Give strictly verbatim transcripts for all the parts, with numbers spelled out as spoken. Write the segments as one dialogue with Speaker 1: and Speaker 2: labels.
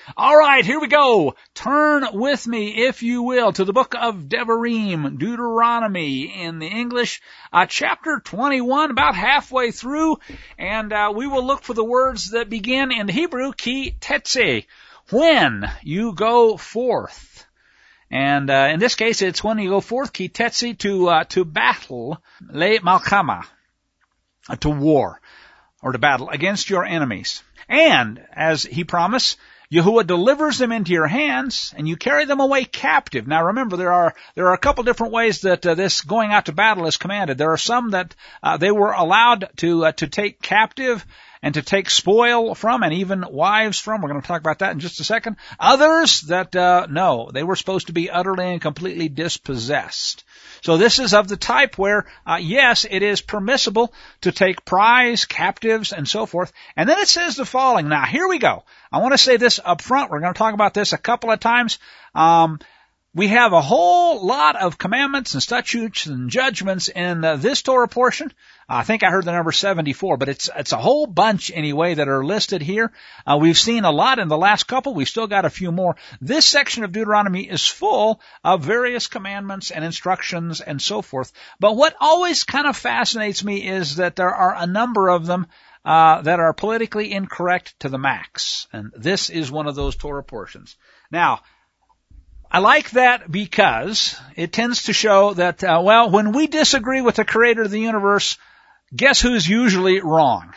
Speaker 1: All right, here we go. Turn with me, if you will, to the book of Devarim, Deuteronomy in the English, uh, chapter twenty-one, about halfway through, and uh, we will look for the words that begin in the Hebrew, ki tetze, when you go forth. And uh, in this case, it's when you go forth, ki tetze, to uh, to battle, le malchama, uh, to war, or to battle against your enemies. And, as he promised, Yahuwah delivers them into your hands, and you carry them away captive. Now remember, there are there are a couple different ways that uh, this going out to battle is commanded. There are some that uh, they were allowed to uh, to take captive and to take spoil from, and even wives from. We're going to talk about that in just a second. Others that, uh, no, they were supposed to be utterly and completely dispossessed. So this is of the type where, uh, yes, it is permissible to take prize, captives, and so forth. And then it says the following. Now, here we go. I want to say this up front. We're going to talk about this a couple of times. Um, we have a whole lot of commandments and statutes and judgments in uh, this Torah portion. I think I heard the number seventy-four, but it's it's a whole bunch anyway that are listed here. Uh, we've seen a lot in the last couple. We've still got a few more. This section of Deuteronomy is full of various commandments and instructions and so forth. But what always kind of fascinates me is that there are a number of them uh, that are politically incorrect to the max. And this is one of those Torah portions. Now, I like that because it tends to show that, uh, well, when we disagree with the creator of the universe, guess who's usually wrong?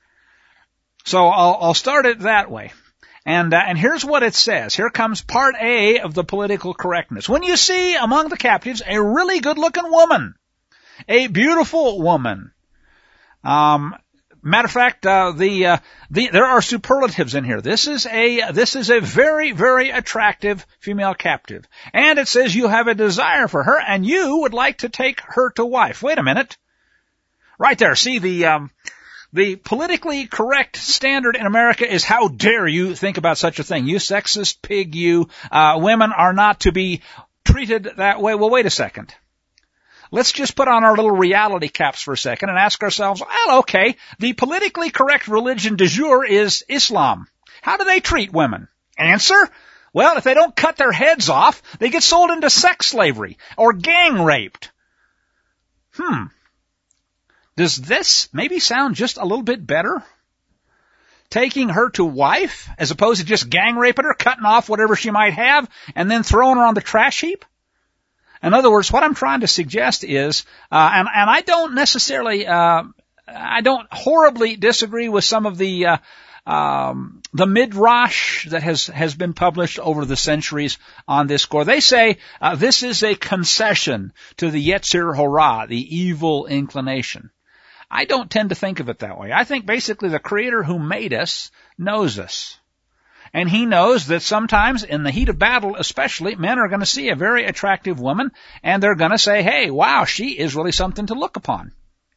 Speaker 1: So I'll, I'll start it that way. And, uh, and here's what it says. Here comes part A of the political correctness. When you see among the captives a really good-looking woman, a beautiful woman, um, matter of fact, uh, the, uh, the, there are superlatives in here. This is a, this is a very, very attractive female captive. And it says you have a desire for her and you would like to take her to wife. Wait a minute. Right there. See, the, um, the politically correct standard in America is how dare you think about such a thing. You sexist pig, you, uh, women are not to be treated that way. Well, wait a second. Let's just put on our little reality caps for a second and ask ourselves, well, okay, the politically correct religion du jour is Islam. How do they treat women? Answer? Well, if they don't cut their heads off, they get sold into sex slavery or gang raped. Hmm. Does this maybe sound just a little bit better? Taking her to wife as opposed to just gang raping her, cutting off whatever she might have, and then throwing her on the trash heap? In other words, what I'm trying to suggest is, uh, and, and I don't necessarily, uh, I don't horribly disagree with some of the, uh, um, the midrash that has, has been published over the centuries on this score. They say, uh, this is a concession to the Yetzer Hara, the evil inclination. I don't tend to think of it that way. I think basically the Creator who made us knows us. And he knows that sometimes, in the heat of battle especially, men are going to see a very attractive woman, and they're going to say, hey, wow, she is really something to look upon.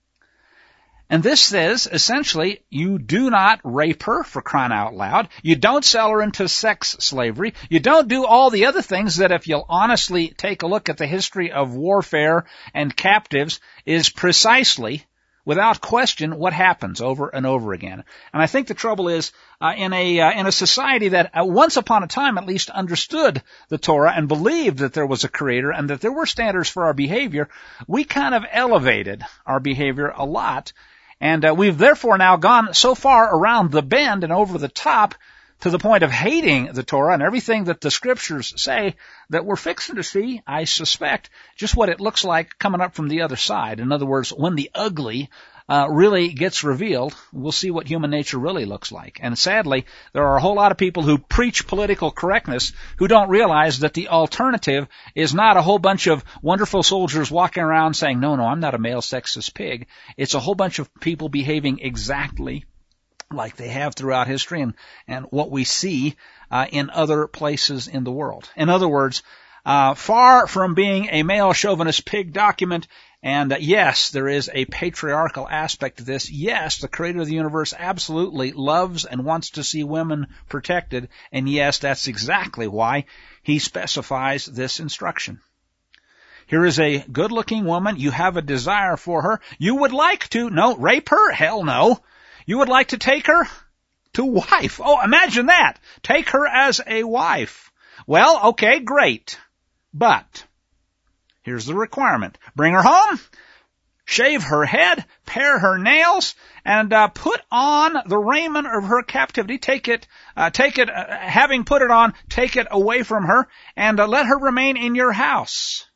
Speaker 1: And this says, essentially, you do not rape her, for crying out loud. You don't sell her into sex slavery. You don't do all the other things that, if you'll honestly take a look at the history of warfare and captives, is precisely, without question, what happens over and over again. And I think the trouble is, uh, in a uh, in a society that uh, once upon a time at least understood the Torah and believed that there was a creator and that there were standards for our behavior, we kind of elevated our behavior a lot. And uh, we've therefore now gone so far around the bend and over the top to the point of hating the Torah and everything that the Scriptures say, that we're fixing to see, I suspect, just what it looks like coming up from the other side. In other words, when the ugly uh, really gets revealed, we'll see what human nature really looks like. And sadly, there are a whole lot of people who preach political correctness who don't realize that the alternative is not a whole bunch of wonderful soldiers walking around saying, no, no, I'm not a male sexist pig. It's a whole bunch of people behaving exactly like they have throughout history and, and what we see uh, in other places in the world. In other words, uh, far from being a male chauvinist pig document, and uh, yes, there is a patriarchal aspect to this. Yes, the Creator of the universe absolutely loves and wants to see women protected, and yes, that's exactly why he specifies this instruction. Here is a good-looking woman. You have a desire for her. You would like to, no, rape her? Hell no. You would like to take her? to wife. Oh, imagine that. Take her as a wife. Well, okay, great. But here's the requirement. Bring her home, shave her head, pare her nails, and uh, put on the raiment of her captivity. Take it, uh, take it, uh, having put it on, take it away from her, and uh, let her remain in your house.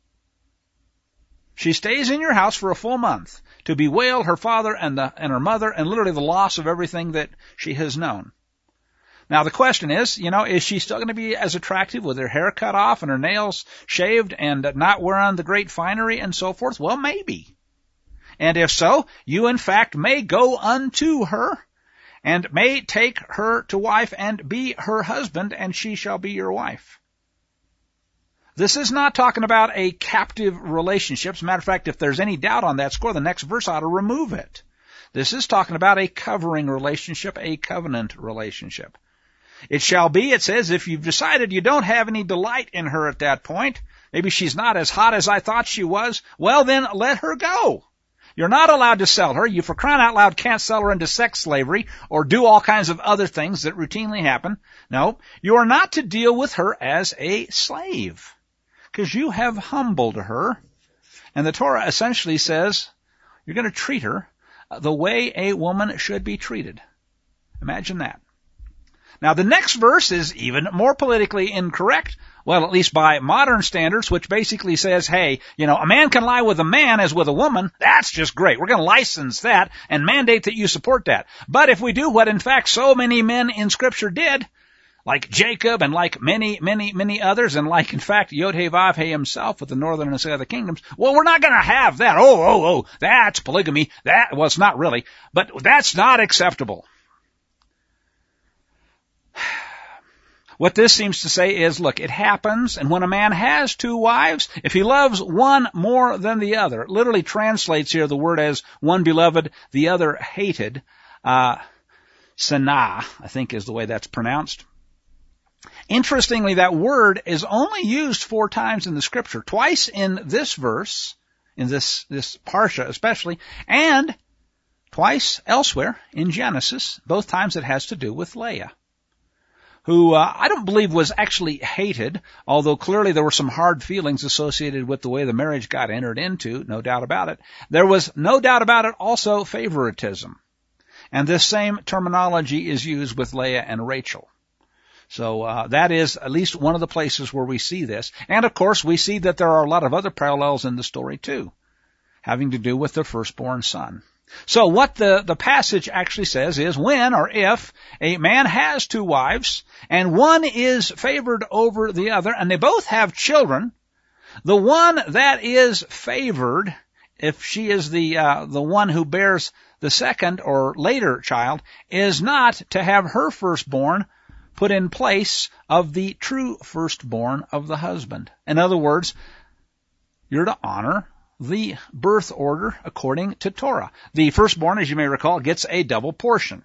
Speaker 1: She stays in your house for a full month to bewail her father and the and her mother and literally the loss of everything that she has known. Now the question is, you know, is she still going to be as attractive with her hair cut off and her nails shaved and not wearing the great finery and so forth? Well, maybe. And if so, you in fact may go unto her and may take her to wife and be her husband, and she shall be your wife. This is not talking about a captive relationship. As a matter of fact, if there's any doubt on that score, the next verse ought to remove it. This is talking about a covering relationship, a covenant relationship. It shall be, it says, if you've decided you don't have any delight in her at that point, maybe she's not as hot as I thought she was, well then let her go. You're not allowed to sell her. You, for crying out loud, can't sell her into sex slavery or do all kinds of other things that routinely happen. No, you are not to deal with her as a slave, because you have humbled her. And the Torah essentially says you're going to treat her the way a woman should be treated. Imagine that. Now, the next verse is even more politically incorrect, well, at least by modern standards, which basically says, hey, you know, a man can lie with a man as with a woman. That's just great. We're going to license that and mandate that you support that. But if we do what, in fact, so many men in Scripture did, like Jacob and like many, many, many others, and like, in fact, Yod-Heh-Vav-Heh himself with the northern and southern kingdoms, well, we're not going to have that. Oh, oh, oh, that's polygamy. That, well, it's not really, but that's not acceptable. What this seems to say is, look, it happens, and when a man has two wives, if he loves one more than the other, it literally translates here the word as one beloved, the other hated, uh, sanah, I think is the way that's pronounced. Interestingly, that word is only used four times in the Scripture, twice in this verse, in this, this parsha especially, and twice elsewhere in Genesis, both times it has to do with Leah, who uh, I don't believe was actually hated, although clearly there were some hard feelings associated with the way the marriage got entered into, no doubt about it. There was no doubt about it also favoritism. And this same terminology is used with Leah and Rachel. So uh, that is at least one of the places where we see this. And of course, we see that there are a lot of other parallels in the story too, having to do with the firstborn son. So what the, the passage actually says is when or if a man has two wives and one is favored over the other and they both have children, the one that is favored, if she is the uh, the one who bears the second or later child, is not to have her firstborn put in place of the true firstborn of the husband. In other words, you're to honor the birth order according to Torah. The firstborn, as you may recall, gets a double portion.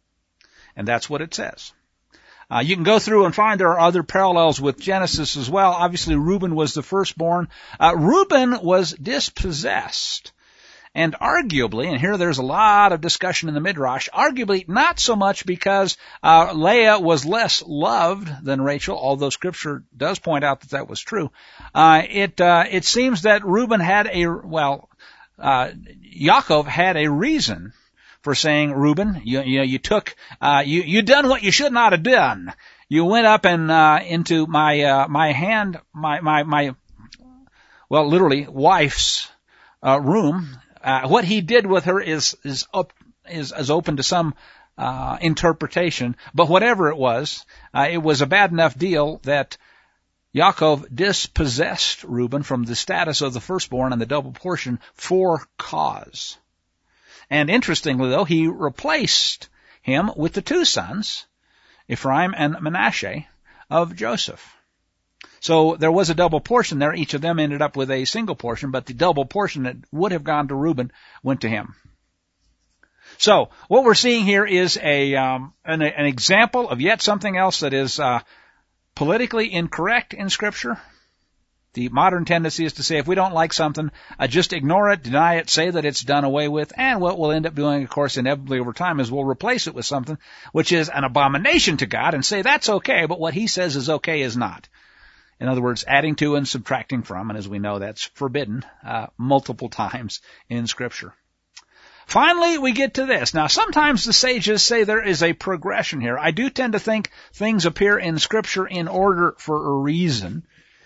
Speaker 1: And that's what it says. Uh, you can go through and find there are other parallels with Genesis as well. Obviously, Reuben was the firstborn. Uh, Reuben was dispossessed. And arguably, and here there's a lot of discussion in the Midrash, arguably not so much because uh, Leah was less loved than Rachel, although Scripture does point out that that was true. Uh, it uh, it seems that Reuben had a, well, uh, Yaakov had a reason for saying, Reuben, you, you know, you took, uh, you, you done what you should not have done. You went up and, uh, into my, uh, my hand, my, my, my, well, literally, wife's, uh, room. Uh, what he did with her is, is up, is, is open to some, uh, interpretation. But whatever it was, uh, it was a bad enough deal that Yaakov dispossessed Reuben from the status of the firstborn and the double portion for cause. And interestingly, though, he replaced him with the two sons, Ephraim and Manasseh, of Joseph. So there was a double portion there. Each of them ended up with a single portion, but the double portion that would have gone to Reuben went to him. So what we're seeing here is a um, an, an example of yet something else that is uh, politically incorrect in Scripture. The modern tendency is to say if we don't like something, uh, just ignore it, deny it, say that it's done away with, and what we'll end up doing, of course, inevitably over time is we'll replace it with something which is an abomination to God and say that's okay, but what he says is okay is not. In other words, adding to and subtracting from, and as we know, that's forbidden uh, multiple times in Scripture. Finally, we get to this. Now, sometimes the sages say there is a progression here. I do tend to think things appear in Scripture in order for a reason.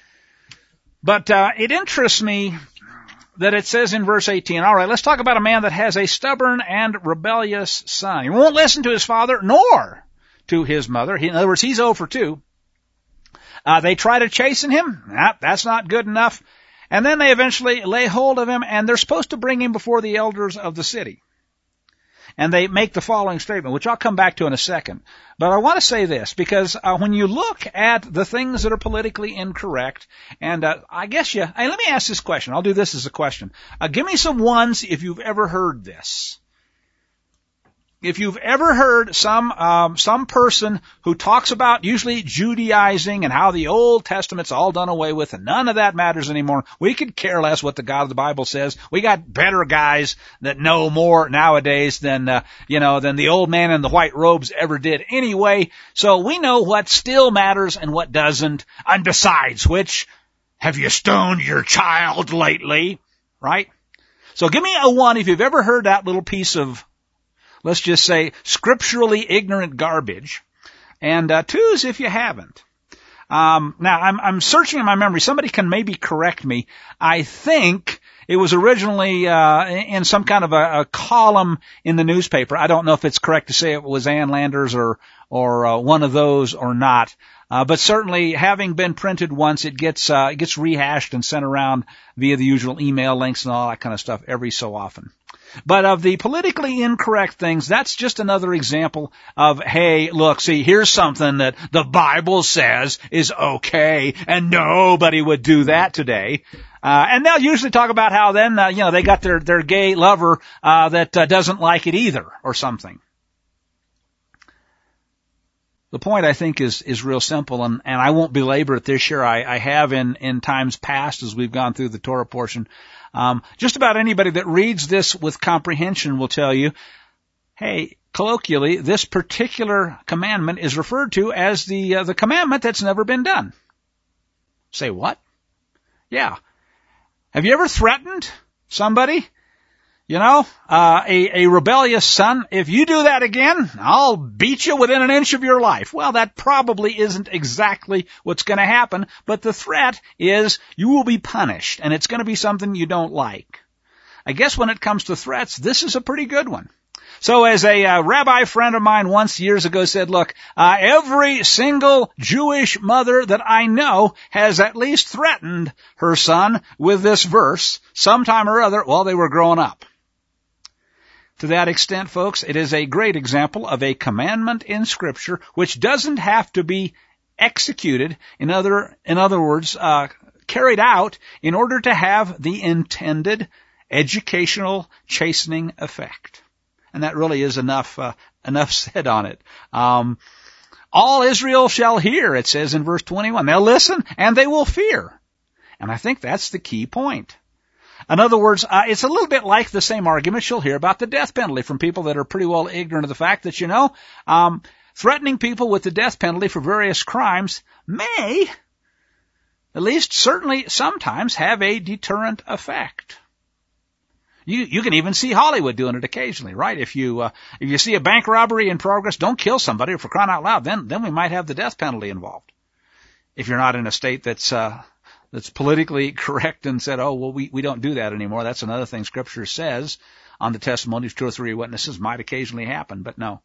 Speaker 1: But uh, it interests me that it says in verse eighteen, all right, let's talk about a man that has a stubborn and rebellious son. He won't listen to his father nor to his mother. He, in other words, he's oh for two. Uh, they try to chasten him. Nah, that's not good enough. And then they eventually lay hold of him, and they're supposed to bring him before the elders of the city. And they make the following statement, which I'll come back to in a second. But I want to say this, because uh, when you look at the things that are politically incorrect, and uh, I guess you, hey, let me ask this question. I'll do this as a question. Uh, give me some ones if you've ever heard this. If you've ever heard some um, some person who talks about usually Judaizing and how the Old Testament's all done away with and none of that matters anymore, we could care less what the God of the Bible says. We got better guys that know more nowadays than uh, you know than the old man in the white robes ever did anyway. So we know what still matters and what doesn't. And besides which, have you stoned your child lately? Right? So give me a one if you've ever heard that little piece of, let's just say, scripturally ignorant garbage. And uh, twos if you haven't. Um, now, I'm, I'm searching in my memory. Somebody can maybe correct me. I think it was originally uh, in some kind of a, a column in the newspaper. I don't know if it's correct to say it was Ann Landers or or uh, one of those or not. Uh, but certainly, having been printed once, it gets uh, it gets rehashed and sent around via the usual email links and all that kind of stuff every so often. But of the politically incorrect things, that's just another example of, hey, look, see, here's something that the Bible says is okay, and nobody would do that today. Uh, and they'll usually talk about how then, uh, you know, they got their, their gay lover uh, that uh, doesn't like it either, or something. The point, I think, is is real simple, and, and I won't belabor it this year. I, I have in, in times past as we've gone through the Torah portion. Um, just about anybody that reads this with comprehension will tell you, hey, colloquially, this particular commandment is referred to as the uh, the commandment that's never been done. Say what? Yeah. Have you ever threatened somebody? You know, uh, a, a rebellious son, if you do that again, I'll beat you within an inch of your life. Well, that probably isn't exactly what's going to happen, but the threat is you will be punished, and it's going to be something you don't like. I guess when it comes to threats, this is a pretty good one. So as a uh, rabbi friend of mine once years ago said, look, uh, every single Jewish mother that I know has at least threatened her son with this verse sometime or other while they were growing up. To that extent, folks, it is a great example of a commandment in Scripture which doesn't have to be executed, in other, in other words, uh, carried out in order to have the intended educational chastening effect. And that really is enough, uh, enough said on it. Um, all Israel shall hear, it says in verse twenty-one. They'll listen and they will fear. And I think that's the key point. In other words, uh, it's a little bit like the same argument you'll hear about the death penalty from people that are pretty well ignorant of the fact that, you know, um, threatening people with the death penalty for various crimes may, at least certainly sometimes, have a deterrent effect. You, you can even see Hollywood doing it occasionally, right? If you, uh, if you see a bank robbery in progress, don't kill somebody, or for crying out loud, then, then we might have the death penalty involved. If you're not in a state that's, uh, that's politically correct and said, oh, well, we, we don't do that anymore. That's another thing Scripture says on the testimony of two or three witnesses might occasionally happen, but no.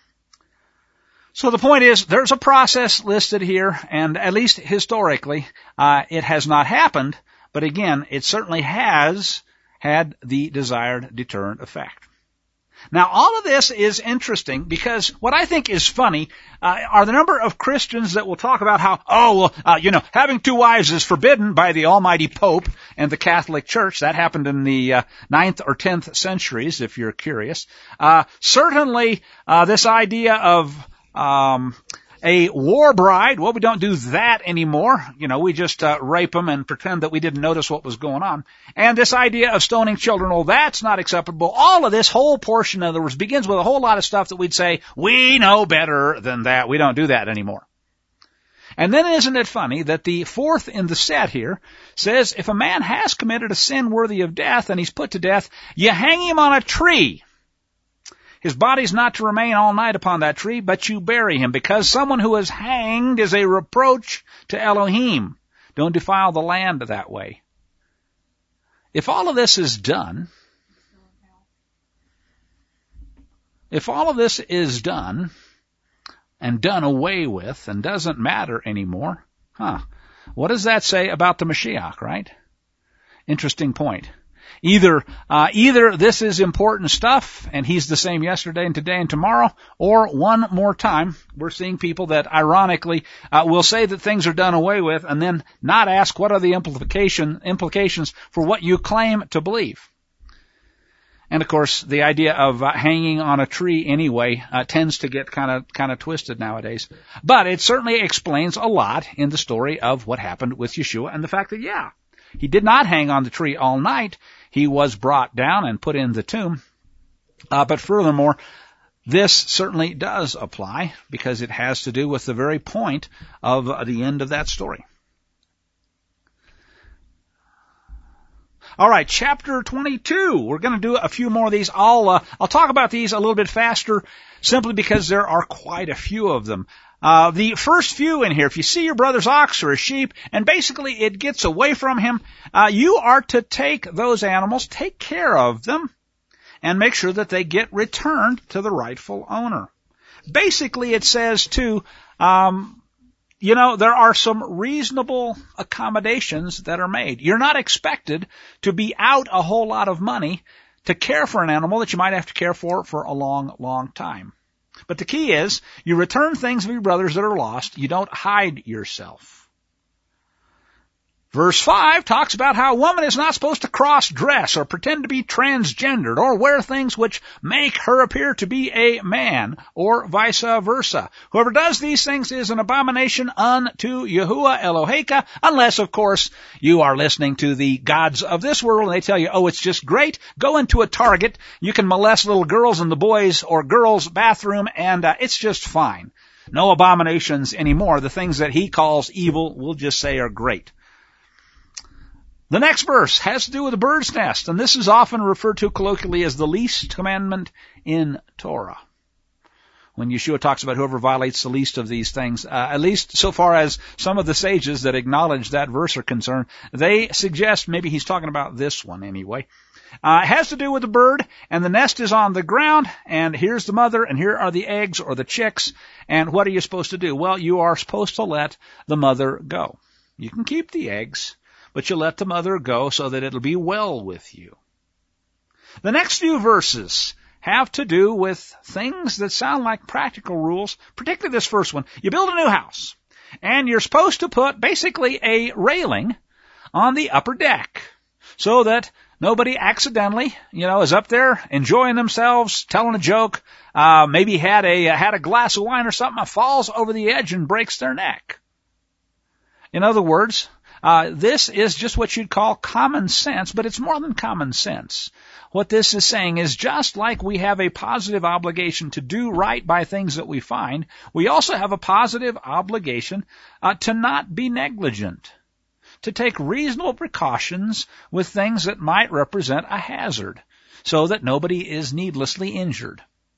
Speaker 1: So the point is, there's a process listed here, and at least historically, uh, it has not happened, but again, it certainly has had the desired deterrent effect. Now, all of this is interesting because what I think is funny uh, are the number of Christians that will talk about how, oh, well, uh, you know, having two wives is forbidden by the almighty Pope and the Catholic Church. That happened in the uh, ninth or tenth centuries, if you're curious. Uh, certainly, uh, this idea of um a war bride. Well, we don't do that anymore. You know, we just uh, rape them and pretend that we didn't notice what was going on. And this idea of stoning children, well, that's not acceptable. All of this whole portion, in other words, begins with a whole lot of stuff that we'd say, we know better than that. We don't do that anymore. And then isn't it funny that the fourth in the set here says, if a man has committed a sin worthy of death and he's put to death, you hang him on a tree. His body's not to remain all night upon that tree, but you bury him, because someone who is hanged is a reproach to Elohim. Don't defile the land that way. If all of this is done, if all of this is done, and done away with and doesn't matter anymore, huh, what does that say about the Mashiach, right? Interesting point. Either, uh, either this is important stuff and he's the same yesterday and today and tomorrow, or one more time, we're seeing people that ironically, uh, will say that things are done away with and then not ask what are the implication, implications for what you claim to believe. And of course, the idea of uh, hanging on a tree anyway uh, tends to get kind of kind of twisted nowadays. But it certainly explains a lot in the story of what happened with Yeshua and the fact that, yeah, he did not hang on the tree all night. He was brought down and put in the tomb. Uh, but furthermore, this certainly does apply because it has to do with the very point of uh, the end of that story. All right, chapter twenty-two. We're going to do a few more of these. I'll uh, I'll talk about these a little bit faster, simply because there are quite a few of them. Uh, the first few in here, if you see your brother's ox or a sheep, and basically it gets away from him, uh, you are to take those animals, take care of them, and make sure that they get returned to the rightful owner. Basically, it says too, um, you know, there are some reasonable accommodations that are made. You're not expected to be out a whole lot of money to care for an animal that you might have to care for for a long, long time. But the key is, you return things of your brothers that are lost. You don't hide yourself. Verse five talks about how a woman is not supposed to cross-dress or pretend to be transgendered or wear things which make her appear to be a man or vice versa. Whoever does these things is an abomination unto Yahuwah Eloheka, unless, of course, you are listening to the gods of this world and they tell you, oh, it's just great. Go into a Target. You can molest little girls in the boys' or girls' bathroom, and uh, it's just fine. No abominations anymore. The things that he calls evil, we'll just say are great. The next verse has to do with the bird's nest, and this is often referred to colloquially as the least commandment in Torah. When Yeshua talks about whoever violates the least of these things, uh, at least so far as some of the sages that acknowledge that verse are concerned, they suggest maybe he's talking about this one anyway. Uh, it has to do with the bird, and the nest is on the ground, and here's the mother, and here are the eggs or the chicks, and what are you supposed to do? Well, you are supposed to let the mother go. You can keep the eggs, but you let the mother go so that it'll be well with you. The next few verses have to do with things that sound like practical rules, particularly this first one. You build a new house, and you're supposed to put basically a railing on the upper deck so that nobody accidentally, you know, is up there enjoying themselves, telling a joke, uh, maybe had a, had a glass of wine or something, falls over the edge and breaks their neck. In other words, Uh, this is just what you'd call common sense, but it's more than common sense. What this is saying is just like we have a positive obligation to do right by things that we find, we also have a positive obligation uh, to not be negligent, to take reasonable precautions with things that might represent a hazard, so that nobody is needlessly injured.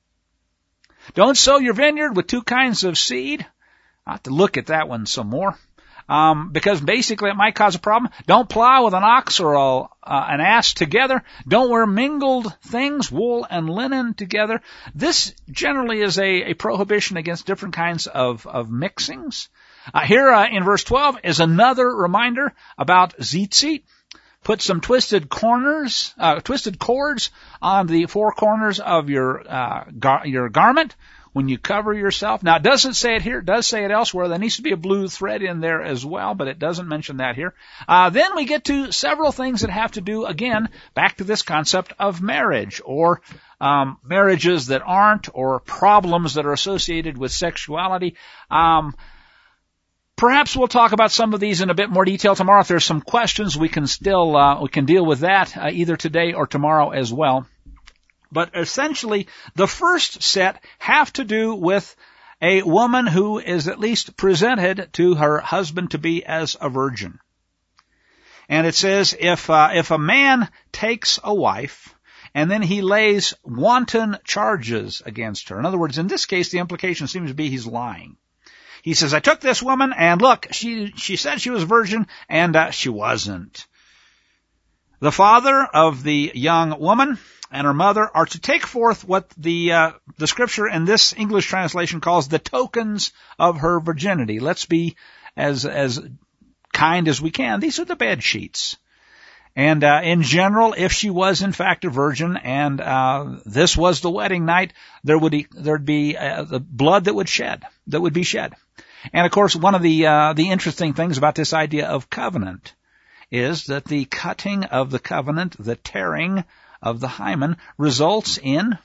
Speaker 1: Don't sow your vineyard with two kinds of seed. I'll have to look at that one some more. Um, because basically it might cause a problem. Don't plow with an ox or a, uh, an ass together. Don't wear mingled things, wool and linen together. This generally is a, a prohibition against different kinds of, of mixings. Uh, here uh, in verse twelve is another reminder about tzitzit. Put some twisted corners, uh, twisted cords on the four corners of your, uh, gar- your garment, when you cover yourself. Now, it doesn't say it here. It does say it elsewhere. There needs to be a blue thread in there as well, but it doesn't mention that here. Uh, then we get to several things that have to do, again, back to this concept of marriage, or um, marriages that aren't, or problems that are associated with sexuality. Um, perhaps we'll talk about some of these in a bit more detail tomorrow. If there's some questions, we can still uh, we can deal with that uh, either today or tomorrow as well. But essentially, the first set have to do with a woman who is at least presented to her husband to be as a virgin. And it says, if uh, if a man takes a wife and then he lays wanton charges against her. In other words, in this case, the implication seems to be he's lying. He says, I took this woman, and look, she she said she was a virgin, and uh, she wasn't. The father of the young woman and her mother are to take forth what the uh, the scripture in this English translation calls the tokens of her virginity. Let's be as as kind as we can. These are the bed sheets. And uh, in general, if she was in fact a virgin and uh, this was the wedding night, there would be, there'd be uh, the blood that would shed, that would be shed. And of course, one of the uh, the interesting things about this idea of covenant is that the cutting of the covenant, the tearing of the hymen, results in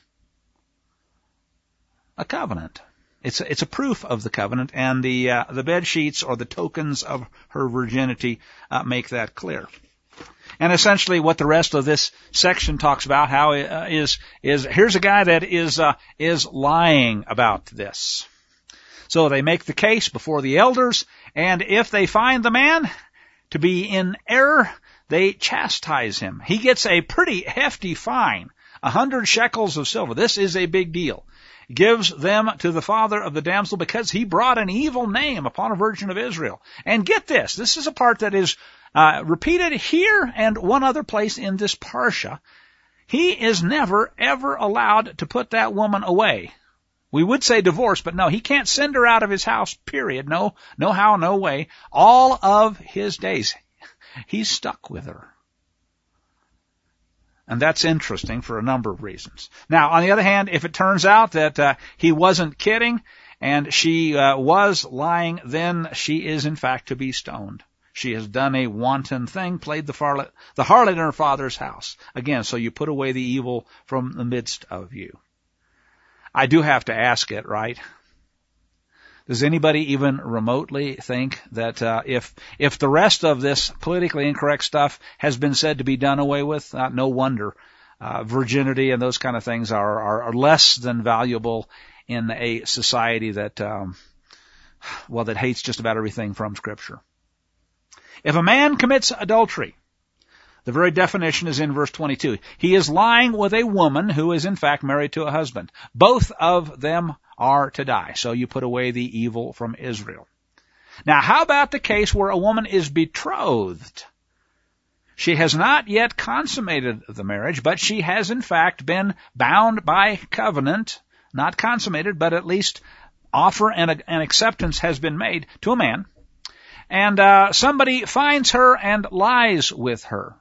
Speaker 1: a covenant. It's a, it's a proof of the covenant, and the uh, the bed sheets or the tokens of her virginity uh, make that clear. And essentially, what the rest of this section talks about how uh, is is here's a guy that is uh, is lying about this. So they make the case before the elders, and if they find the man to be in error, they chastise him. He gets a pretty hefty fine, a hundred shekels of silver. This is a big deal. Gives them to the father of the damsel because he brought an evil name upon a virgin of Israel. And get this, this is a part that is uh, repeated here and one other place in this parsha. He is never, ever allowed to put that woman away. We would say divorce, but no, he can't send her out of his house, period. No, no how, no way. All of his days, he's stuck with her. And that's interesting for a number of reasons. Now, on the other hand, if it turns out that uh, he wasn't kidding and she uh, was lying, then she is in fact to be stoned. She has done a wanton thing, played the harlot, the harlot in her father's house. Again, so you put away the evil from the midst of you. I do have to ask it, right? Does anybody even remotely think that uh, if if the rest of this politically incorrect stuff has been said to be done away with, uh, no wonder uh, virginity and those kind of things are, are, are less than valuable in a society that, um, well, that hates just about everything from Scripture. If a man commits adultery, the very definition is in verse twenty-two. He is lying with a woman who is in fact married to a husband. Both of them are to die. So you put away the evil from Israel. Now, how about the case where a woman is betrothed? She has not yet consummated the marriage, but she has in fact been bound by covenant, not consummated, but at least offer and an acceptance has been made to a man. And uh, somebody finds her and lies with her.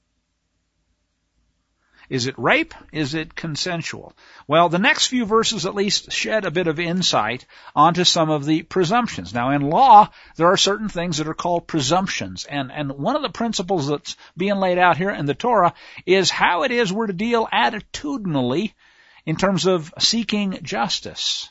Speaker 1: Is it rape? Is it consensual? Well, the next few verses at least shed a bit of insight onto some of the presumptions. Now, in law, there are certain things that are called presumptions. And, and one of the principles that's being laid out here in the Torah is how it is we're to deal attitudinally in terms of seeking justice.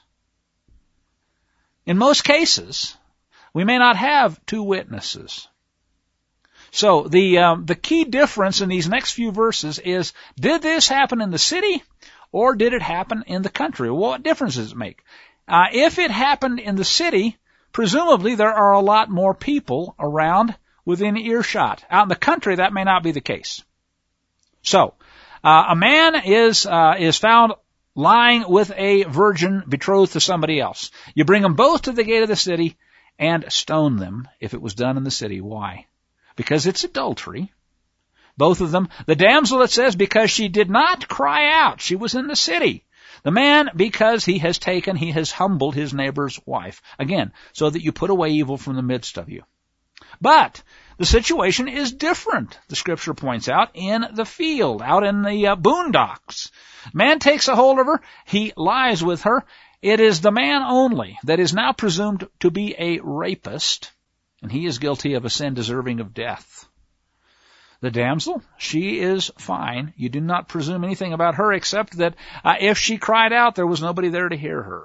Speaker 1: In most cases, we may not have two witnesses. So the um, the key difference in these next few verses is, did this happen in the city or did it happen in the country? Well, what difference does it make? Uh, if it happened in the city, presumably there are a lot more people around within earshot. Out in the country, that may not be the case. So uh, a man is uh, is found lying with a virgin betrothed to somebody else. You bring them both to the gate of the city and stone them if it was done in the city. Why? Because it's adultery. Both of them. The damsel, it says, because she did not cry out. She was in the city. The man, because he has taken, he has humbled his neighbor's wife. Again, so that you put away evil from the midst of you. But the situation is different, the Scripture points out, in the field, out in the uh, boondocks. Man takes a hold of her. He lies with her. It is the man only that is now presumed to be a rapist, and he is guilty of a sin deserving of death. The damsel, she is fine. You do not presume anything about her except that uh, if she cried out, there was nobody there to hear her.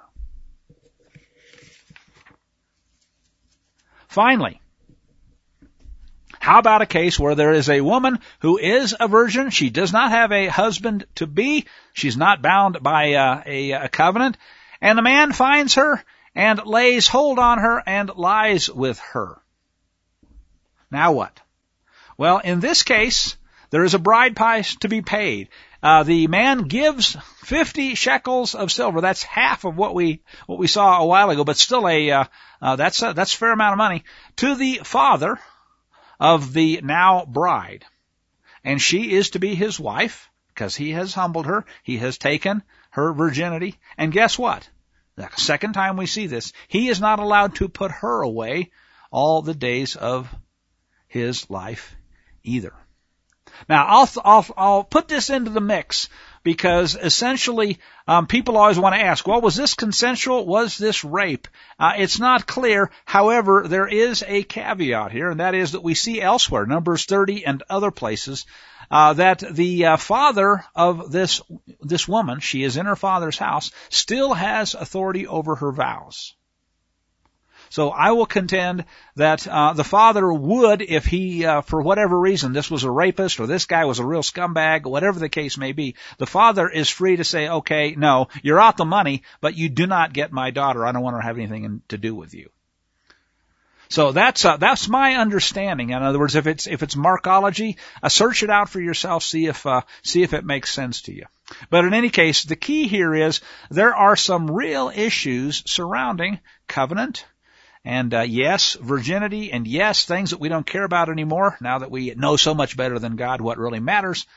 Speaker 1: Finally, how about a case where there is a woman who is a virgin? She does not have a husband to be. She's not bound by uh, a, a covenant. And the man finds her and lays hold on her and lies with her. Now what? Well, in this case, there is a bride price to be paid. Uh, the man gives fifty shekels of silver. That's half of what we what we saw a while ago, but still a uh, uh, that's a, that's a fair amount of money to the father of the now bride, and she is to be his wife because he has humbled her. He has taken her virginity, and guess what? The second time we see this, he is not allowed to put her away all the days of his life either. Now, I'll, I'll, I'll put this into the mix because essentially um, people always want to ask, well, was this consensual? Was this rape? Uh, it's not clear. However, there is a caveat here, and that is that we see elsewhere, Numbers thirty and other places, uh, that the uh, father of this this woman, she is in her father's house, still has authority over her vows. So I will contend that uh, the father would, if he, uh, for whatever reason, this was a rapist or this guy was a real scumbag, whatever the case may be, the father is free to say, okay, no, you're out the money, but you do not get my daughter. I don't want to have anything in, to do with you. So that's uh, that's my understanding. In other words, if it's if it's Markology, uh, search it out for yourself, see if uh, see if it makes sense to you. But in any case, the key here is there are some real issues surrounding covenant. And, uh, yes, virginity, and yes, things that we don't care about anymore now that we know so much better than God what really matters.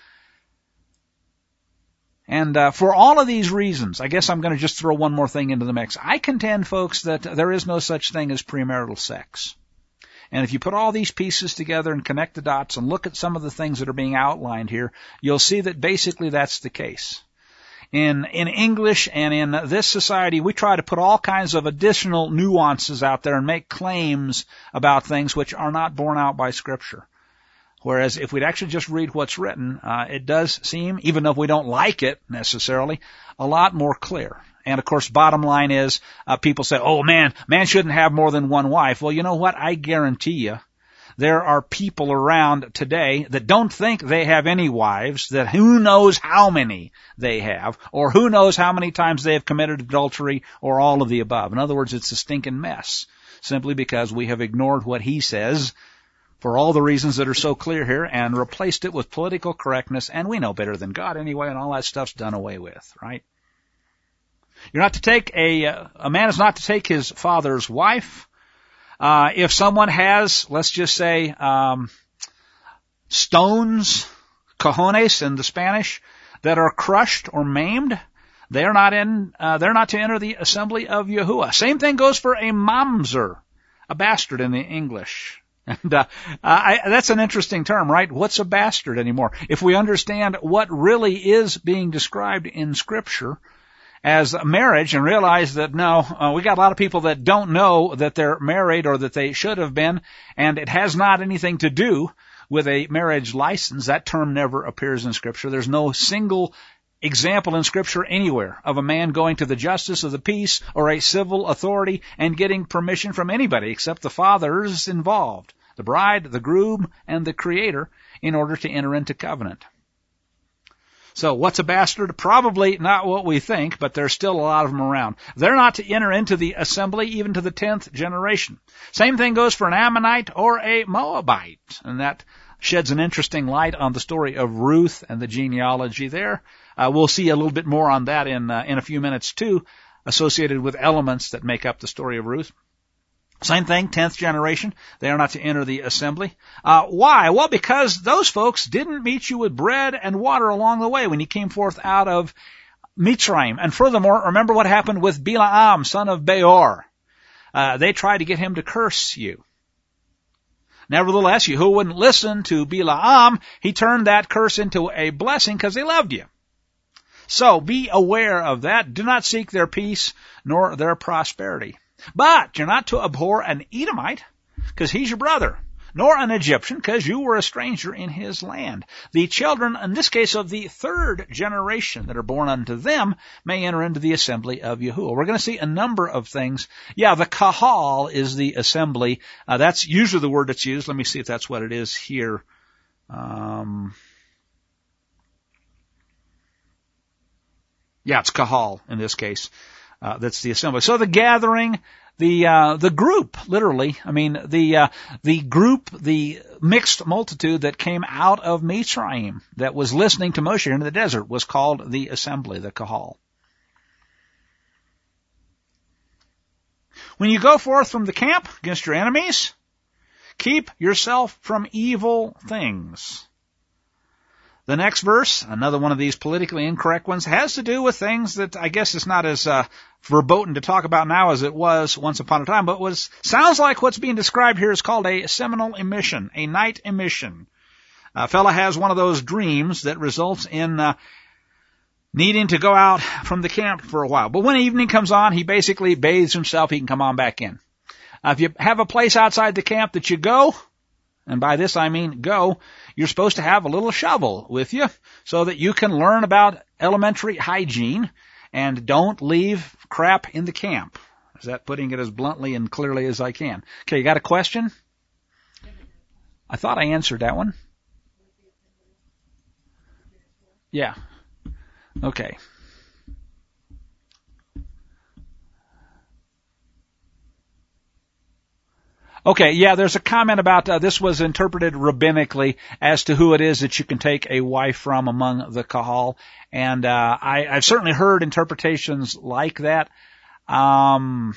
Speaker 1: And uh, for all of these reasons, I guess I'm going to just throw one more thing into the mix. I contend, folks, that there is no such thing as premarital sex. And if you put all these pieces together and connect the dots and look at some of the things that are being outlined here, you'll see that basically that's the case. In, in English and in this society, we try to put all kinds of additional nuances out there and make claims about things which are not borne out by Scripture. Whereas if we'd actually just read what's written, uh, it does seem, even though we don't like it necessarily, a lot more clear. And of course, bottom line is, uh, people say, oh man, man shouldn't have more than one wife. Well, you know what? I guarantee you, there are people around today that don't think they have any wives, that who knows how many they have, or who knows how many times they have committed adultery, or all of the above. In other words, it's a stinking mess, simply because we have ignored what he says for all the reasons that are so clear here and replaced it with political correctness, and we know better than God anyway, and all that stuff's done away with, right? You're not to take a, a man is not to take his father's wife. Uh, if someone has, let's just say, um, stones, cojones in the Spanish, that are crushed or maimed, they're not in, uh, they're not to enter the assembly of Yahuwah. Same thing goes for a mamzer, a bastard in the English. And, uh, I, that's an interesting term, right? What's a bastard anymore? If we understand what really is being described in Scripture as marriage and realize that no, uh, we got a lot of people that don't know that they're married or that they should have been, and it has not anything to do with a marriage license. That term never appears in Scripture. There's no single example in Scripture anywhere of a man going to the justice of the peace or a civil authority and getting permission from anybody except the fathers involved, the bride, the groom, and the Creator, in order to enter into covenant. So what's a bastard? Probably not what we think, but there's still a lot of them around. They're not to enter into the assembly even to the tenth generation. Same thing goes for an Ammonite or a Moabite. And that sheds an interesting light on the story of Ruth and the genealogy there. Uh, we'll see a little bit more on that in, uh, in a few minutes too, associated with elements that make up the story of Ruth. Same thing, tenth generation. They are not to enter the assembly. Uh, why? Well, because those folks didn't meet you with bread and water along the way when you came forth out of Mitzrayim. And furthermore, remember what happened with Bilaam, son of Beor. Uh, they tried to get him to curse you. Nevertheless, Yahuwah wouldn't listen to Bilaam. He turned that curse into a blessing because he loved you. So be aware of that. Do not seek their peace nor their prosperity. But you're not to abhor an Edomite, because he's your brother, nor an Egyptian, because you were a stranger in his land. The children, in this case of the third generation that are born unto them, may enter into the assembly of Yahuwah. We're going to see a number of things. Yeah, the kahal is the assembly. Uh, that's usually the word that's used. Let me see if that's what it is here. Um, yeah, it's kahal in this case. Uh, that's the assembly. So the gathering, the uh, the group, literally, I mean, the uh, the group, the mixed multitude that came out of Mitzrayim, that was listening to Moshe in the desert, was called the assembly, the kahal. When you go forth from the camp against your enemies, keep yourself from evil things. The next verse, another one of these politically incorrect ones, has to do with things that I guess it's not as uh, verboten to talk about now as it was once upon a time, but was sounds like what's being described here is called a seminal emission, a night emission. A fella has one of those dreams that results in uh, needing to go out from the camp for a while. But when evening comes on, he basically bathes himself. He can come on back in. Uh, if you have a place outside the camp that you go, and by this I mean go, you're supposed to have a little shovel with you so that you can learn about elementary hygiene and don't leave crap in the camp. Is that putting it as bluntly and clearly as I can? Okay, you got a question? I thought I answered that one. Yeah. Okay. Okay, yeah, there's a comment about uh, this was interpreted rabbinically as to who it is that you can take a wife from among the kahal, and uh, I, I've certainly heard interpretations like that. Um,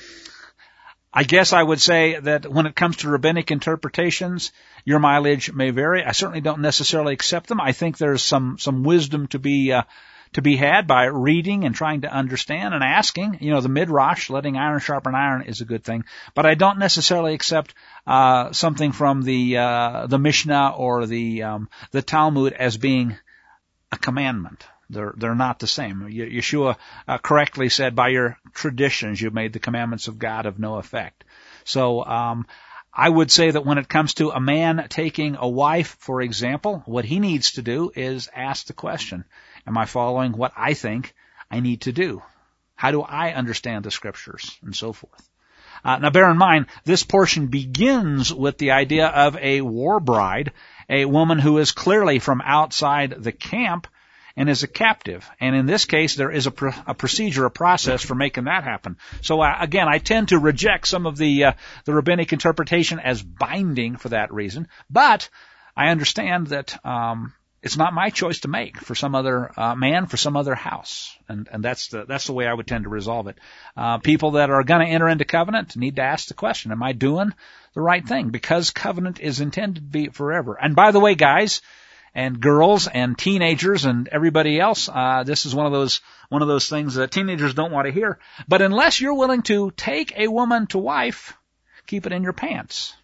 Speaker 1: I guess I would say that when it comes to rabbinic interpretations, your mileage may vary. I certainly don't necessarily accept them. I think there's some some wisdom to be uh, to be had by reading and trying to understand and asking. You know, the midrash, letting iron sharpen iron, is a good thing. But I don't necessarily accept uh something from the uh the Mishnah or the um the Talmud as being a commandment. They're they're not the same. Yeshua uh, correctly said, by your traditions you've made the commandments of God of no effect. So um I would say that when it comes to a man taking a wife, for example, what he needs to do is ask the question, am I following what I think I need to do? How do I understand the scriptures? And so forth. Uh, now bear in mind, this portion begins with the idea of a war bride, a woman who is clearly from outside the camp and is a captive. And in this case, there is a, pr- a procedure, a process for making that happen. So uh, again, I tend to reject some of the uh, the rabbinic interpretation as binding for that reason. But I understand that um, it's not my choice to make for some other uh, man, for some other house, and and that's the that's the way I would tend to resolve it. Uh, people that are going to enter into covenant need to ask the question: am I doing the right thing? Because covenant is intended to be forever. And by the way, guys and girls and teenagers and everybody else, uh, this is one of those one of those things that teenagers don't want to hear. But unless you're willing to take a woman to wife, keep it in your pants.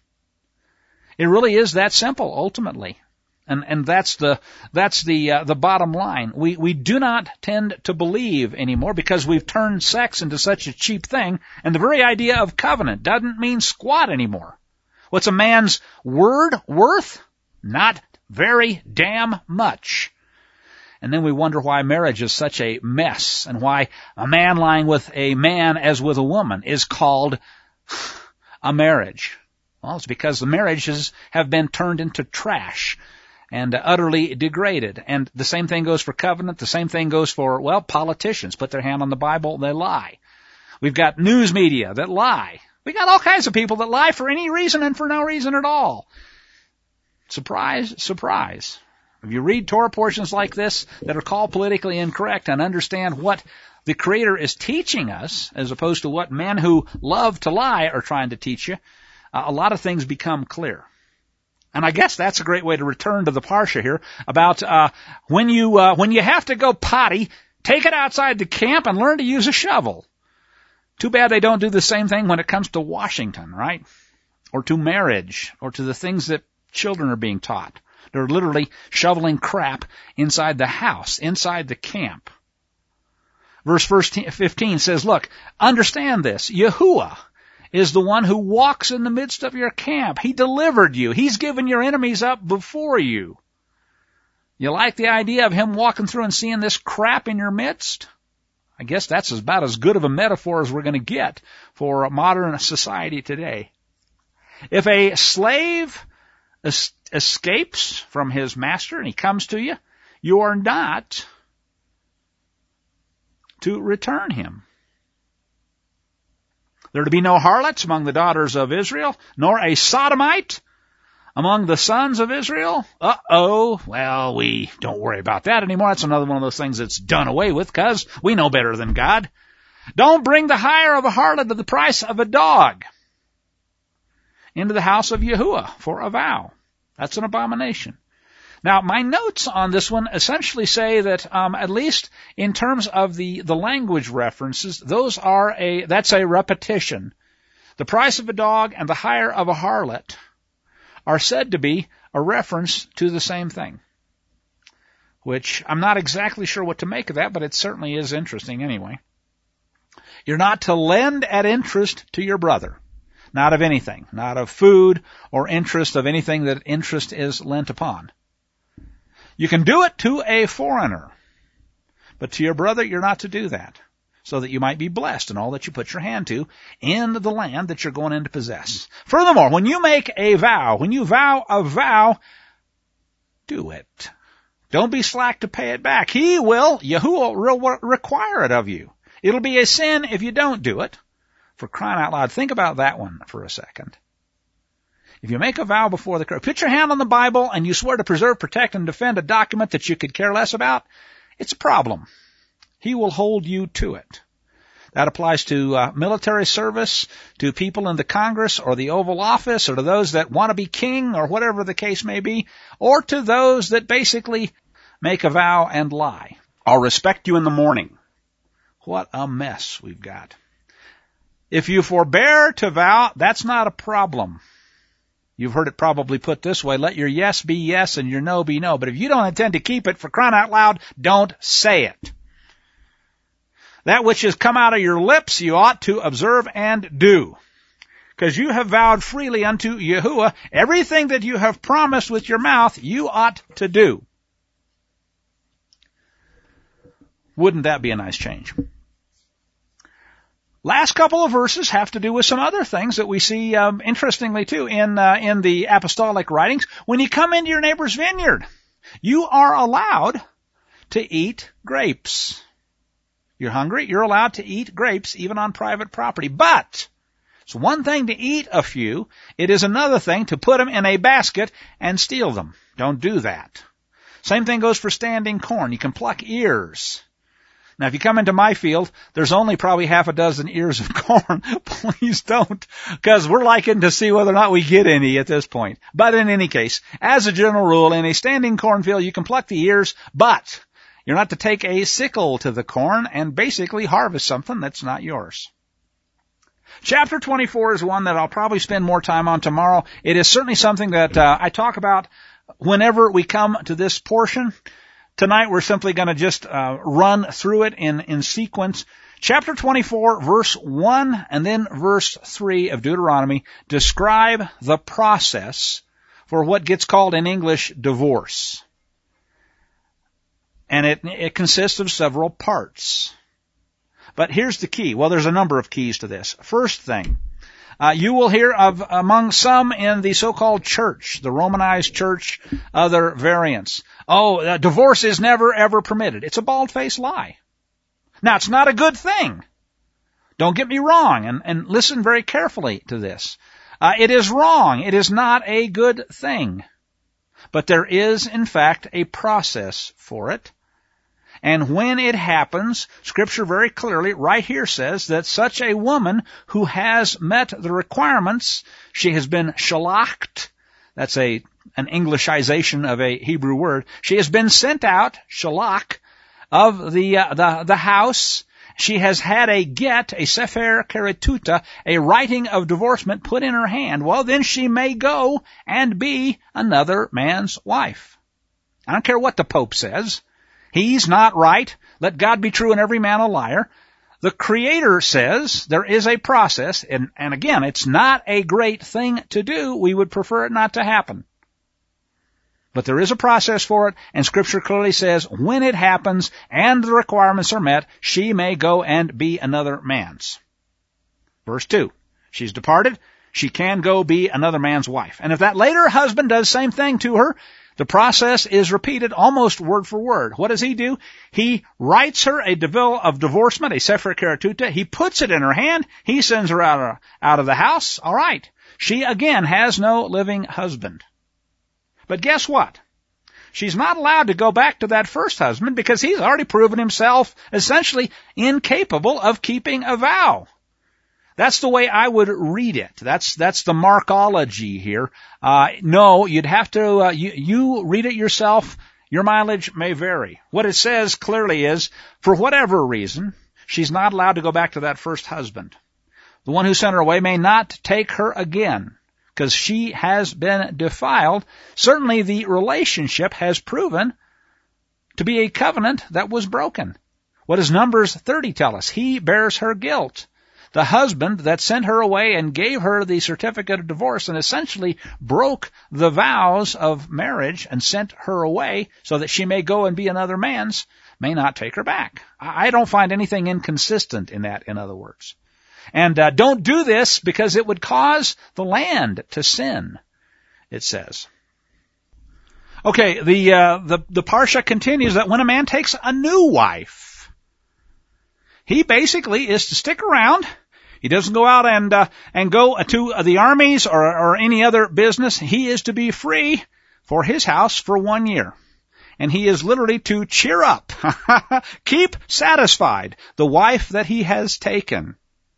Speaker 1: It really is that simple, ultimately. And, and that's the, that's the, uh, the bottom line. We, we do not tend to believe anymore because we've turned sex into such a cheap thing, and the very idea of covenant doesn't mean squat anymore. What's a man's word worth? Not very damn much. And then we wonder why marriage is such a mess and why a man lying with a man as with a woman is called a marriage. Well, it's because the marriages have been turned into trash and utterly degraded. And the same thing goes for covenant. The same thing goes for, well, politicians put their hand on the Bible, they lie. We've got news media that lie. We got all kinds of people that lie for any reason and for no reason at all. Surprise, surprise. If you read Torah portions like this that are called politically incorrect and understand what the Creator is teaching us, as opposed to what men who love to lie are trying to teach you, uh, a lot of things become clear. And I guess that's a great way to return to the Parsha here about uh when you uh, when you have to go potty, take it outside the camp and learn to use a shovel. Too bad they don't do the same thing when it comes to Washington, right? Or to marriage, or to the things that children are being taught. They're literally shoveling crap inside the house, inside the camp. Verse fifteen says, look, understand this. Yahuwah is the one who walks in the midst of your camp. He delivered you. He's given your enemies up before you. You like the idea of him walking through and seeing this crap in your midst? I guess that's about as good of a metaphor as we're going to get for modern society today. If a slave es- escapes from his master and he comes to you, you are not to return him. There are to be no harlots among the daughters of Israel, nor a sodomite among the sons of Israel. Uh-oh. Well, we don't worry about that anymore. That's another one of those things that's done away with because we know better than God. Don't bring the hire of a harlot to the price of a dog into the house of Yahuwah for a vow. That's an abomination. Now, my notes on this one essentially say that, um, at least in terms of the, the language references, those are a, that's a repetition. The price of a dog and the hire of a harlot are said to be a reference to the same thing, which I'm not exactly sure what to make of that, but it certainly is interesting anyway. You're not to lend at interest to your brother, not of anything, not of food or interest of anything that interest is lent upon. You can do it to a foreigner, but to your brother you're not to do that, so that you might be blessed in all that you put your hand to in the land that you're going in to possess. Furthermore, when you make a vow, when you vow a vow, do it. Don't be slack to pay it back. He will, Yahuwah will require it of you. It'll be a sin if you don't do it. For crying out loud, think about that one for a second. If you make a vow before the court, put your hand on the Bible and you swear to preserve, protect, and defend a document that you could care less about, it's a problem. He will hold you to it. That applies to uh, military service, to people in the Congress or the Oval Office, or to those that want to be king or whatever the case may be, or to those that basically make a vow and lie. I'll respect you in the morning. What a mess we've got. If you forbear to vow, that's not a problem. You've heard it probably put this way, let your yes be yes and your no be no. But if you don't intend to keep it, for crying out loud, don't say it. That which has come out of your lips you ought to observe and do. Because you have vowed freely unto Yahuwah, everything that you have promised with your mouth you ought to do. Wouldn't that be a nice change? Last couple of verses have to do with some other things that we see, um, interestingly too, in uh, in the apostolic writings. When you come into your neighbor's vineyard, you are allowed to eat grapes. You're hungry, you're allowed to eat grapes even on private property. But it's one thing to eat a few. It is another thing to put them in a basket and steal them. Don't do that. Same thing goes for standing corn. You can pluck ears. Now, if you come into my field, there's only probably half a dozen ears of corn. Please don't, because we're liking to see whether or not we get any at this point. But in any case, as a general rule, in a standing cornfield, you can pluck the ears, but you're not to take a sickle to the corn and basically harvest something that's not yours. Chapter twenty-four is one that I'll probably spend more time on tomorrow. It is certainly something that uh, I talk about whenever we come to this portion. Tonight we're simply going to just uh, run through it in, in sequence. Chapter twenty-four, verse one, and then verse three of Deuteronomy describe the process for what gets called in English divorce. And it, it consists of several parts. But here's the key. Well, there's a number of keys to this. First thing, uh, you will hear of among some in the so-called church, the Romanized church, other variants. Oh, uh, divorce is never, ever permitted. It's a bald-faced lie. Now, it's not a good thing. Don't get me wrong, and, and listen very carefully to this. Uh, it is wrong. It is not a good thing. But there is, in fact, a process for it. And when it happens, Scripture very clearly right here says that such a woman who has met the requirements, she has been shalached. That's a an Englishization of a Hebrew word. She has been sent out, shalach, of the uh, the the house. She has had a get, a sefer keretuta, a writing of divorcement put in her hand. Well, then she may go and be another man's wife. I don't care what the Pope says. He's not right. Let God be true and every man a liar. The Creator says there is a process, and, and again, it's not a great thing to do. We would prefer it not to happen. But there is a process for it, and Scripture clearly says when it happens and the requirements are met, she may go and be another man's. Verse two, she's departed, she can go be another man's wife. And if that later husband does the same thing to her, the process is repeated almost word for word. What does he do? He writes her a bill of divorcement, a sefer keratuta. He puts it in her hand. He sends her out of, out of the house. All right. She again has no living husband. But guess what? She's not allowed to go back to that first husband because he's already proven himself essentially incapable of keeping a vow. That's the way I would read it. That's that's the markology here. Uh, no, you'd have to, uh, you, you read it yourself. Your mileage may vary. What it says clearly is, for whatever reason, she's not allowed to go back to that first husband. The one who sent her away may not take her again, because she has been defiled. Certainly the relationship has proven to be a covenant that was broken. What does Numbers thirty tell us? He bears her guilt. The husband that sent her away and gave her the certificate of divorce and essentially broke the vows of marriage and sent her away so that she may go and be another man's, may not take her back. I don't find anything inconsistent in that, in other words. And uh, don't do this because it would cause the land to sin, it says. Okay, the uh, the the parsha continues that when a man takes a new wife, he basically is to stick around. He doesn't go out and uh, and go to the armies or, or any other business. He is to be free for his house for one year. And he is literally to cheer up, keep satisfied the wife that he has taken.